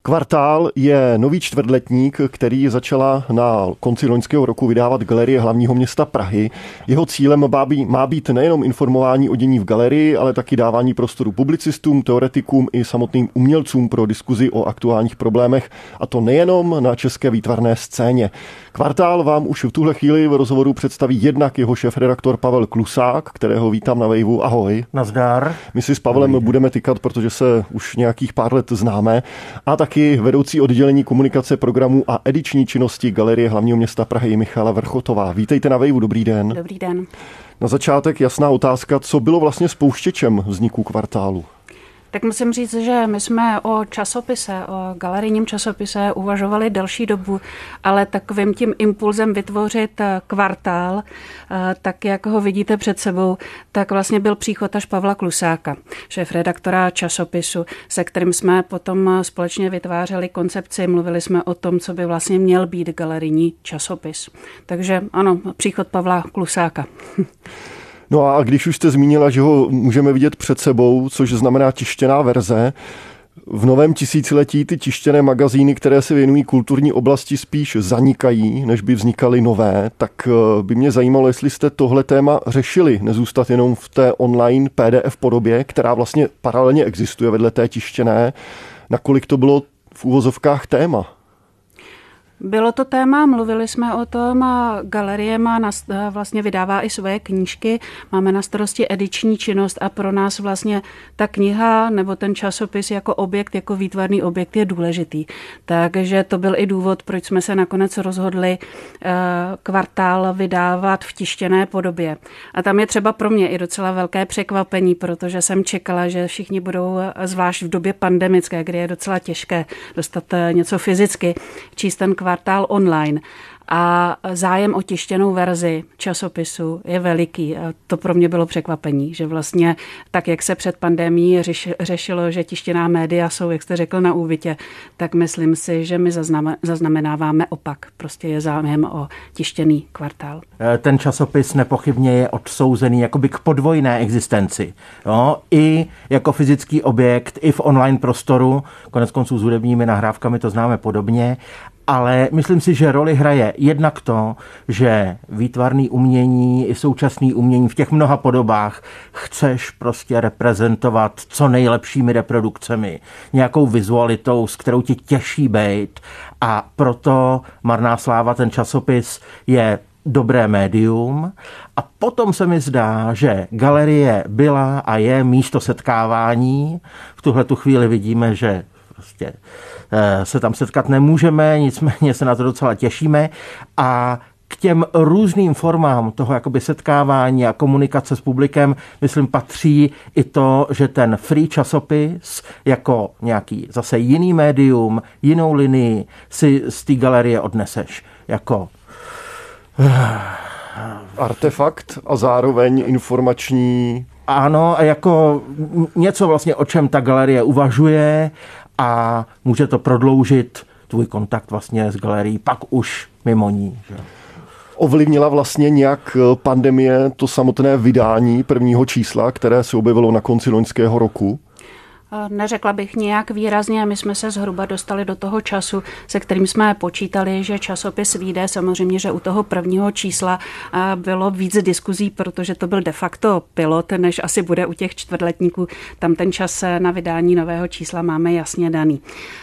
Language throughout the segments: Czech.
Kvartál je nový čtvrtletník, který začala na konci loňského roku vydávat Galerie hlavního města Prahy. Jeho cílem má být nejenom informování o dění v galerii, ale taky dávání prostoru publicistům, teoretikům i samotným umělcům pro diskuzi o aktuálních problémech, a to nejenom na české výtvarné scéně. Kvartál vám už v tuhle chvíli v rozhovoru představí jednak jeho šéfredaktor Pavel Klusák, kterého vítám na Waveu. Ahoj. Nazdar. My si s Pavlem budeme tykat, protože se už nějakých pár let známe, a taky vedoucí oddělení komunikace programů a ediční činnosti Galerie hlavního města Prahy Michala Vrchotová. Vítejte na Waveu, dobrý den. Dobrý den. Na začátek jasná otázka, co bylo vlastně spouštěčem vzniku Kvartálu? Tak musím říct, že my jsme o časopise, o galerijním časopise uvažovali delší dobu, ale takovým tím impulzem vytvořit Kvartál, tak jak ho vidíte před sebou, tak vlastně byl příchod až Pavla Klusáka, šéfredaktora časopisu, se kterým jsme potom společně vytvářeli koncepci, mluvili jsme o tom, co by vlastně měl být galerijní časopis. Takže ano, příchod Pavla Klusáka. No a když už jste zmínila, že ho můžeme vidět před sebou, což znamená tištěná verze, v novém tisíciletí ty tištěné magazíny, které se věnují kulturní oblasti, spíš zanikají, než by vznikaly nové, tak by mě zajímalo, jestli jste tohle téma řešili, nezůstat jenom v té online PDF podobě, která vlastně paralelně existuje vedle té tištěné, nakolik to bylo v uvozovkách téma? Bylo to téma, mluvili jsme o tom a galerie vlastně vydává i svoje knížky, máme na starosti ediční činnost a pro nás vlastně ta kniha nebo ten časopis jako objekt, jako výtvarný objekt je důležitý. Takže to byl i důvod, proč jsme se nakonec rozhodli Kvartál vydávat v tištěné podobě. A tam je třeba pro mě i docela velké překvapení, protože jsem čekala, že všichni budou, zvlášť v době pandemické, kdy je docela těžké dostat něco fyzicky, číst ten Kvartál online. A zájem o tištěnou verzi časopisu je veliký. A to pro mě bylo překvapení, že vlastně tak, jak se před pandemií řešilo, že tištěná média jsou, jak jste řekl, na úbytě, tak myslím si, že my zaznamenáváme opak. Prostě je zájem o tištěný Kvartál. Ten časopis nepochybně je odsouzený jakoby k podvojné existenci. Jo? I jako fyzický objekt, i v online prostoru, koneckonců s hudebními nahrávkami to známe podobně. Ale myslím si, že roli hraje jednak to, že výtvarný umění i současný umění v těch mnoha podobách chceš prostě reprezentovat co nejlepšími reprodukcemi, nějakou vizualitou, s kterou ti těší bejt, a proto marná sláva, ten časopis je dobré médium. A potom se mi zdá, že galerie byla a je místo setkávání. V tuhletu chvíli vidíme, že prostě se tam setkat nemůžeme, nicméně se na to docela těšíme, a k těm různým formám toho jakoby setkávání a komunikace s publikem, myslím, patří i to, že ten free časopis jako nějaký zase jiný médium, jinou linii si z té galerie odneseš jako artefakt a zároveň informační. Ano, a jako něco vlastně, o čem ta galerie uvažuje, a může to prodloužit tvůj kontakt vlastně s galerií, pak už mimo ní. Že? Ovlivnila vlastně nějak pandemie to samotné vydání prvního čísla, které se objevilo na konci loňského roku? Neřekla bych nějak výrazně, my jsme se zhruba dostali do toho času, se kterým jsme počítali, že časopis vyjde. Samozřejmě, že u toho prvního čísla bylo víc diskuzí, protože to byl de facto pilot, než asi bude u těch čtvrtletníků. Tam ten čas na vydání nového čísla máme jasně daný.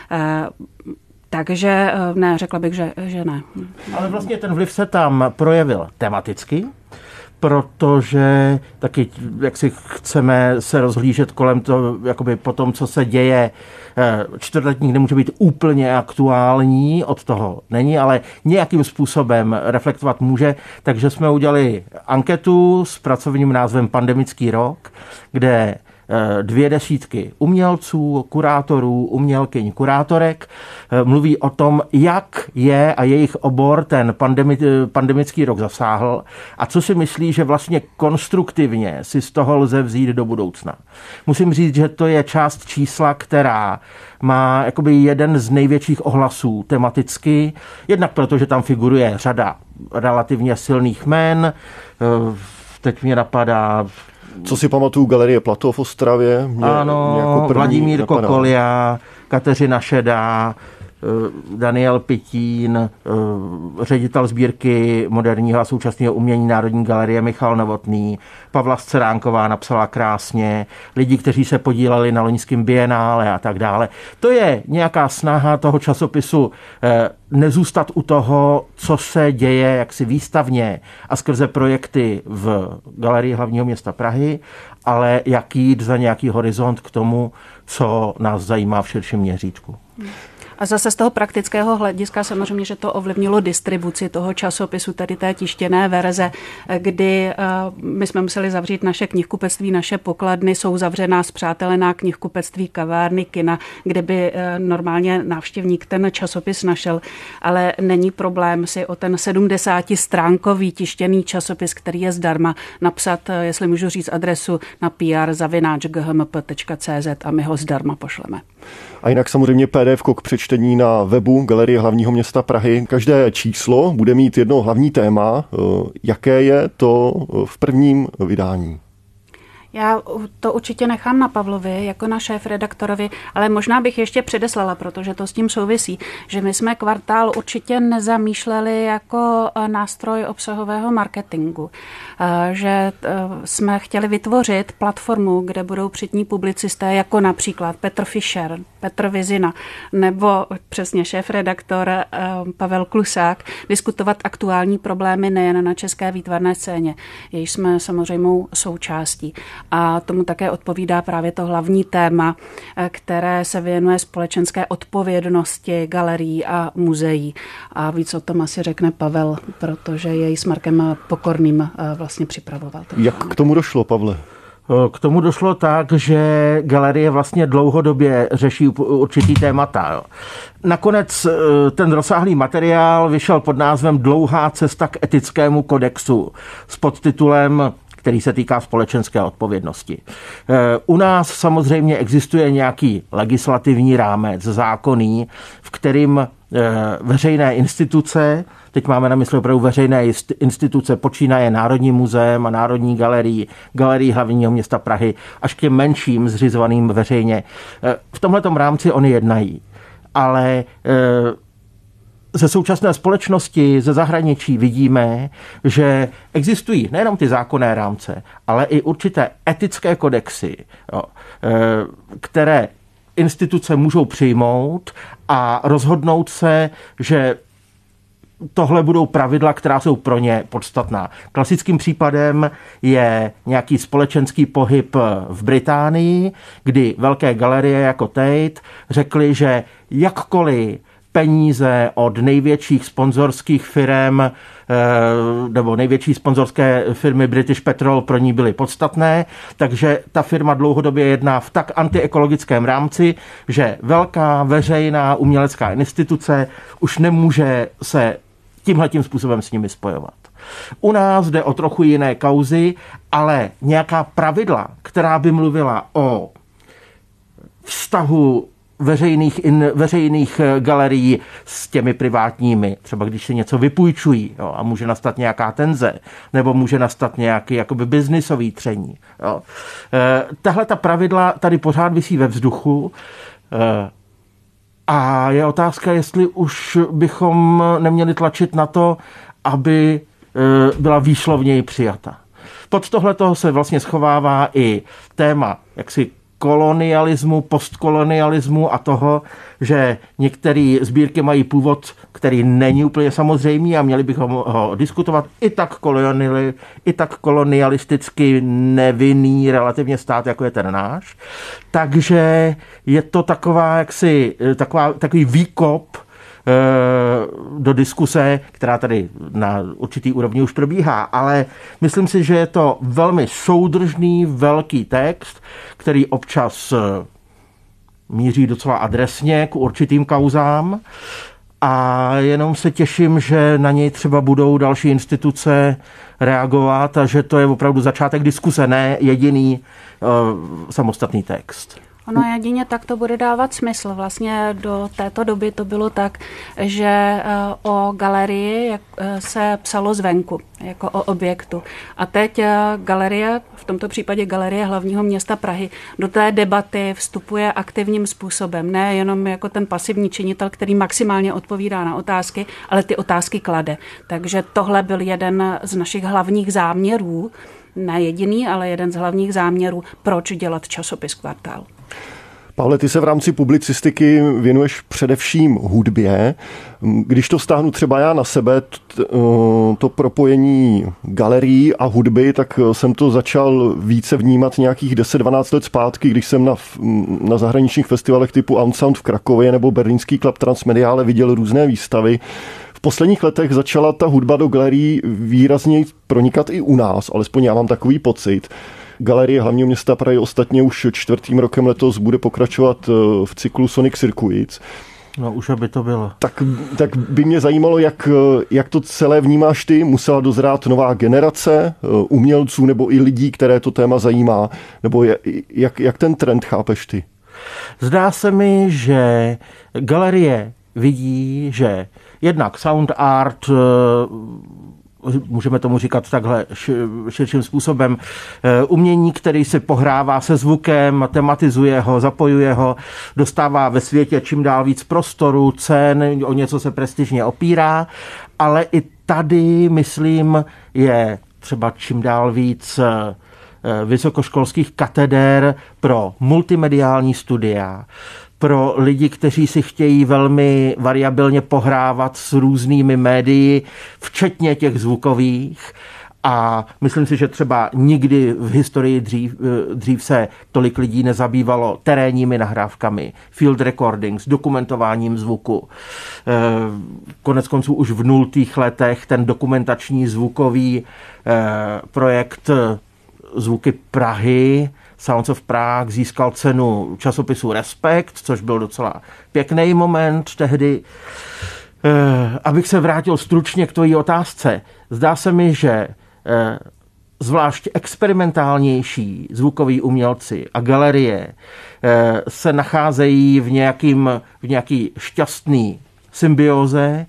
Takže ne, řekla bych, že ne. Ale vlastně ten vliv se tam projevil tematicky, protože taky, jak si chceme se rozhlížet kolem toho, jakoby po tom, co se děje, čtvrtletník nemůže být úplně aktuální, od toho není, ale nějakým způsobem reflektovat může, takže jsme udělali anketu s pracovním názvem Pandemický rok, kde 200 umělců, kurátorů, umělkyň, kurátorek mluví o tom, jak je a jejich obor ten pandemický rok zasáhl a co si myslí, že vlastně konstruktivně si z toho lze vzít do budoucna. Musím říct, že to je část čísla, která má jakoby jeden z největších ohlasů tematicky, jednak proto, že tam figuruje řada relativně silných jmen. Teď mě napadá Co si pamatuju, Galerie Platov v Ostravě. Ano, Vladimír Kokolia, Kateřina Šedá, Daniel Pitín, ředitel sbírky moderního a současného umění Národní galerie Michal Novotný, Pavla Sceránková napsala krásně, lidi, kteří se podíleli na loňském bienále a tak dále. To je nějaká snaha toho časopisu nezůstat u toho, co se děje jaksi výstavně a skrze projekty v Galerii hlavního města Prahy, ale jak jít za nějaký horizont k tomu, co nás zajímá v širším měřítku. A zase z toho praktického hlediska samozřejmě, že to ovlivnilo distribuci toho časopisu, tedy té tištěné verze, kdy my jsme museli zavřít naše knihkupectví, naše pokladny, jsou zavřená spřátelená knihkupectví, kavárny, kina, kde by normálně návštěvník ten časopis našel, ale není problém si o ten 70stránkový tištěný časopis, který je zdarma, napsat, jestli můžu říct adresu, na pr@ghmp.cz a my ho zdarma pošleme. A jinak samozřejmě PDF k přečtení na webu Galerie hlavního města Prahy. Každé číslo bude mít jedno hlavní téma. Jaké je to v prvním vydání? Já to určitě nechám na Pavlovi, jako na šéfredaktorovi, ale možná bych ještě předeslala, protože to s tím souvisí, že my jsme Kvartál určitě nezamýšleli jako nástroj obsahového marketingu, že jsme chtěli vytvořit platformu, kde budou přední publicisté, jako například Petr Fischer, Petr Vizina, nebo přesně šéfredaktor Pavel Klusák, diskutovat aktuální problémy nejen na české výtvarné scéně, jejíž jsme samozřejmě součástí. A tomu také odpovídá právě to hlavní téma, které se věnuje společenské odpovědnosti galerií a muzeí. A víc o tom asi řekne Pavel, protože jej s Markem Pokorným vlastně připravoval. Jak k tomu došlo, Pavle? K tomu došlo tak, že galerie vlastně dlouhodobě řeší určitý témata. Nakonec ten rozsáhlý materiál vyšel pod názvem Dlouhá cesta k etickému kodexu s podtitulem, který se týká společenské odpovědnosti. U nás samozřejmě existuje nějaký legislativní rámec, zákonný, v kterým veřejné instituce, teď máme na mysli opravdu veřejné instituce, počínaje Národním muzeem a Národní galerií hlavního města Prahy, až k těm menším zřizovaným veřejně. V tomhletom rámci oni jednají. Ale ze současné společnosti, ze zahraničí vidíme, že existují nejenom ty zákonné rámce, ale i určité etické kodexy, které instituce můžou přijmout a rozhodnout se, že tohle budou pravidla, která jsou pro ně podstatná. Klasickým případem je nějaký společenský pohyb v Británii, kdy velké galerie jako Tate řekly, že jakkoliv peníze od největších sponzorských firem nebo největší sponzorské firmy British Petrol pro ní byly podstatné, takže ta firma dlouhodobě jedná v tak antiekologickém rámci, že velká veřejná umělecká instituce už nemůže se tímhletím způsobem s nimi spojovat. U nás jde o trochu jiné kauzy, ale nějaká pravidla, která by mluvila o vztahu veřejných galerií s těmi privátními, třeba když si něco vypůjčují, jo, a může nastat nějaká tenze, nebo může nastat nějaký jakoby biznisový tření. Jo. Tahle ta pravidla tady pořád visí ve vzduchu a je otázka, jestli už bychom neměli tlačit na to, aby byla výslovněji přijata. Pod tohleto se vlastně schovává i téma jaksi kolonialismu, postkolonialismu a toho, že některé sbírky mají původ, který není úplně samozřejmý a měli bychom ho diskutovat. I tak kolonialisticky nevinný relativně stát, jako je ten náš. Takže je to takový výkop do diskuse, která tady na určitý úrovni už probíhá, ale myslím si, že je to velmi soudržný, velký text, který občas míří docela adresně k určitým kauzám a jenom se těším, že na něj třeba budou další instituce reagovat a že to je opravdu začátek diskuse, ne jediný samostatný text. Ono jedině tak to bude dávat smysl. Vlastně do této doby to bylo tak, že o galerii se psalo zvenku. jako o objektu. A teď galerie, v tomto případě Galerie hlavního města Prahy, do té debaty vstupuje aktivním způsobem. Ne jenom jako ten pasivní činitel, který maximálně odpovídá na otázky, ale ty otázky klade. Takže tohle byl jeden z našich hlavních záměrů, ne jediný, ale jeden z hlavních záměrů, proč dělat časopis Kvartál. Pavle, ty se v rámci publicistiky věnuješ především hudbě. Když to stáhnu třeba já na sebe, to propojení galerií a hudby, tak jsem to začal více vnímat nějakých 10-12 let zpátky, když jsem na zahraničních festivalech typu Unsound v Krakově nebo berlínský Club Transmediale viděl různé výstavy. V posledních letech začala ta hudba do galerií výrazně pronikat i u nás, alespoň já mám takový pocit. Galerie hlavního města Prahy ostatně už 4. rokem letos bude pokračovat v cyklu Sonic Circuits. No už aby to bylo. Tak by mě zajímalo, jak to celé vnímáš ty. Musela dozrát nová generace umělců nebo i lidí, které to téma zajímá? Nebo jak ten trend chápeš ty? Zdá se mi, že galerie vidí, že jednak sound art, můžeme tomu říkat takhle širším způsobem, umění, který si pohrává se zvukem, tematizuje ho, zapojuje ho, dostává ve světě čím dál víc prostoru, cen, o něco se prestižně opírá, ale i tady, myslím, je třeba čím dál víc vysokoškolských katedér pro multimediální studia, pro lidi, kteří si chtějí velmi variabilně pohrávat s různými médii, včetně těch zvukových. A myslím si, že třeba nikdy v historii dřív se tolik lidí nezabývalo terénními nahrávkami, field recordings, dokumentováním zvuku. Konec konců už v 0. letech ten dokumentační zvukový projekt Zvuky Prahy, Sounds of Prague, získal cenu časopisu Respekt, což byl docela pěkný moment tehdy. Abych se vrátil stručně k tvojí otázce, zdá se mi, že zvlášť experimentálnější zvukoví umělci a galerie se nacházejí v nějaký šťastný symbioze,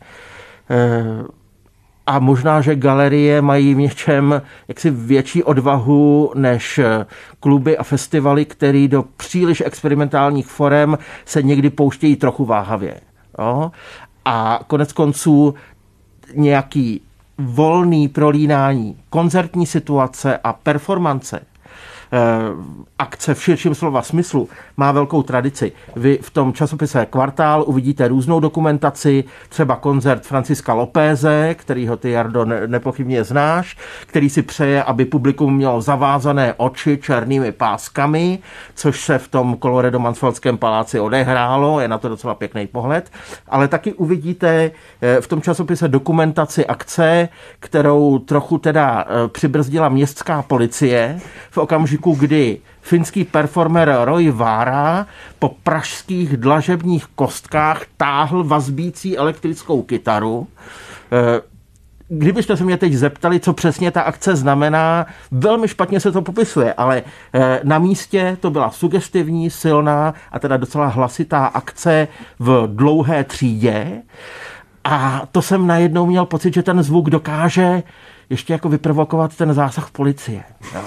a možná, že galerie mají v něčem jaksi větší odvahu než kluby a festivaly, které do příliš experimentálních forem se někdy pouštějí trochu váhavě. Jo? A konec konců nějaký volný prolínání koncertní situace a performance, akce v širším slova smyslu, má velkou tradici. Vy v tom časopise Kvartál uvidíte různou dokumentaci, třeba koncert Franciska Lopéze, kterýho ty, Jardo, nepochybně znáš, který si přeje, aby publikum mělo zavázané oči černými páskami, což se v tom Colloredo-Mansfeldském paláci odehrálo, je na to docela pěkný pohled, ale taky uvidíte v tom časopise dokumentaci akce, kterou trochu teda přibrzdila městská policie v okamžiku, kdy finský performer Roy Vára po pražských dlažebních kostkách táhl vazbící elektrickou kytaru. Kdybyste se mě teď zeptali, co přesně ta akce znamená, velmi špatně se to popisuje, ale na místě to byla sugestivní, silná a teda docela hlasitá akce v dlouhé třídě. A to jsem najednou měl pocit, že ten zvuk dokáže ještě jako vyprovokovat ten zásah policie. No.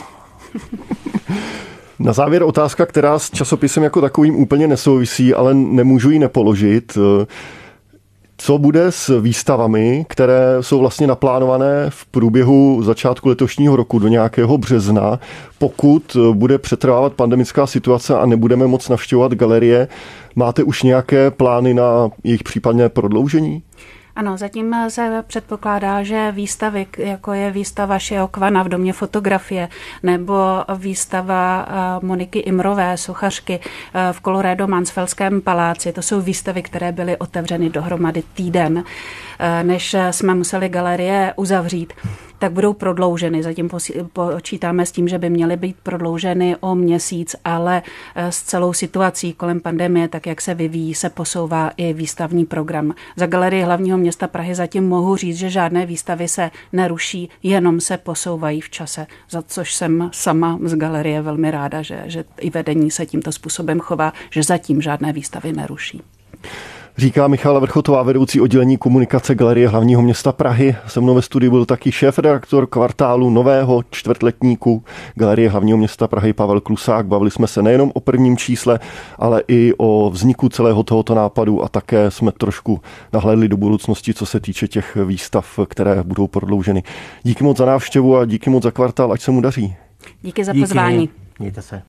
Na závěr otázka, která s časopisem jako takovým úplně nesouvisí, ale nemůžu ji nepoložit. Co bude s výstavami, které jsou vlastně naplánované v průběhu začátku letošního roku do nějakého března, pokud bude přetrvávat pandemická situace a nebudeme moc navštěvovat galerie? Máte už nějaké plány na jejich případné prodloužení? Ano, zatím se předpokládá, že výstavy, jako je výstava Šeho Kvana v Domě fotografie nebo výstava Moniky Imrové, sochařky v Colloredo-Mansfeldském paláci, to jsou výstavy, které byly otevřeny dohromady týden, než jsme museli galerie uzavřít, tak budou prodlouženy. Zatím počítáme s tím, že by měly být prodlouženy o měsíc, ale s celou situací kolem pandemie, tak jak se vyvíjí, se posouvá i výstavní program. Za Galerii hlavního města Prahy zatím mohu říct, že žádné výstavy se neruší, jenom se posouvají v čase, za což jsem sama z galerie velmi ráda, že i vedení se tímto způsobem chová, že zatím žádné výstavy neruší. Říká Michála Vrchotová, vedoucí oddělení komunikace Galerie hlavního města Prahy. Se mnou ve studiu byl taky šéfredaktor kvartálu nového čtvrtletníku Galerie hlavního města Prahy Pavel Klusák. Bavili jsme se nejenom o prvním čísle, ale i o vzniku celého tohoto nápadu a také jsme trošku nahlédli do budoucnosti, co se týče těch výstav, které budou prodlouženy. Díky moc za návštěvu a díky moc za kvartál, ať se mu daří. Díky za pozvání. Mějte se.